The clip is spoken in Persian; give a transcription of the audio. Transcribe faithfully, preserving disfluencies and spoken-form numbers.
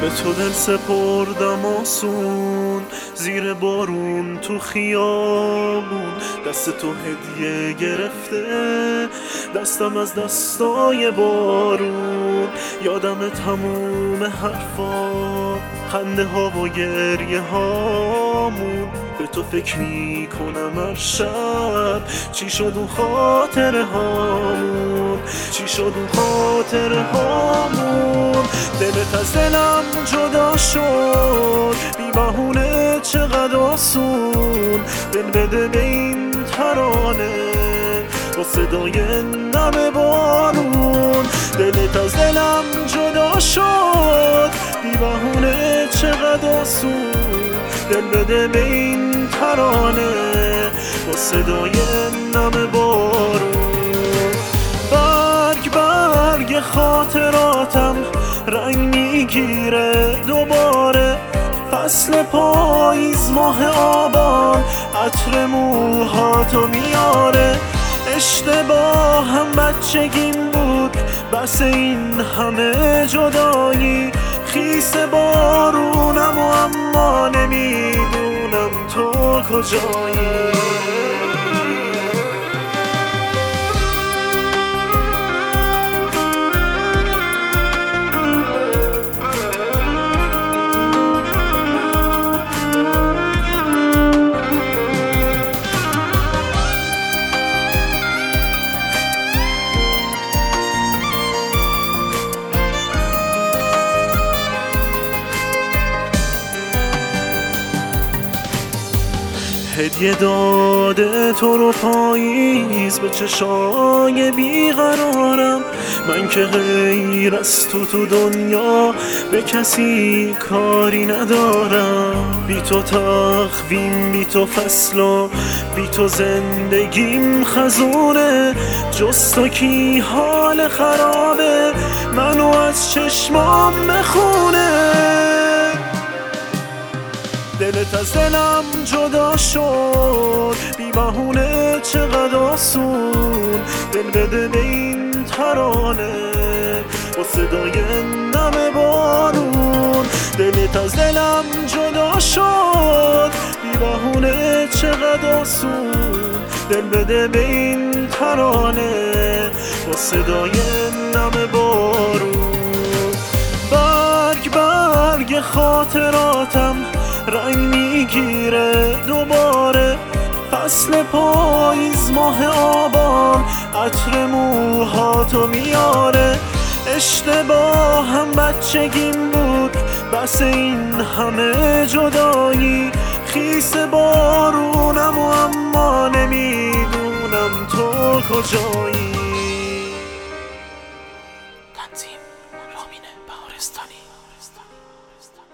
به تو دل سپردم آسون، زیر بارون تو خیابون، دست تو هدیه گرفته دستم از دستای بارون. یادم تموم حرفا، خنده ها و گریه هامون، به تو فکر می کنم هر شب چی شد اون خاطره هامون، چی شد اون خاطره هامون. دلت از دلم جدا شد بی بهونه چقدر آسون، دل بده به این ترانه با صدای نم بارون. دلت از دلم جدا شد بی بهونه چقدر آسون، دل بده به این ترانه با صدای نم بارون. برگ برگ خاطراتم رنگ میگیره دوباره، فصل پاییز ماه آبان عطر موهاتو میاره. اشتباه هم بچگیم بود بس این همه جدایی، خیس بارونم و اما نمیدونم تو کجایی. هدیه داده تو رو پاییز به چشای بیقرارم، من که غیر از تو تو دنیا به کسی کاری ندارم. بی تو تقویم، بی تو فصلا، بی تو زندگیم خزونه، جز تو کی حال خرابه منو از چشمام بخونه. دلت از دلم جدا شد بی بهونه چقدر آسون، دل بده به این ترانه با صدای نم بارون. دلت از دلم جدا شد بی بهونه چقدر آسون، دل بده به این ترانه با صدای نم بارون. برگ برگ خاطراتم رنگ میگیره دوباره، فصل پاییز ماه آبان عطر موهاتو میاره. اشتباه هم بچگیم بود بس این همه جدایی، خیس بارونم و اما نمیدونم تو کجایی. تنظیم رامین بهارستانی.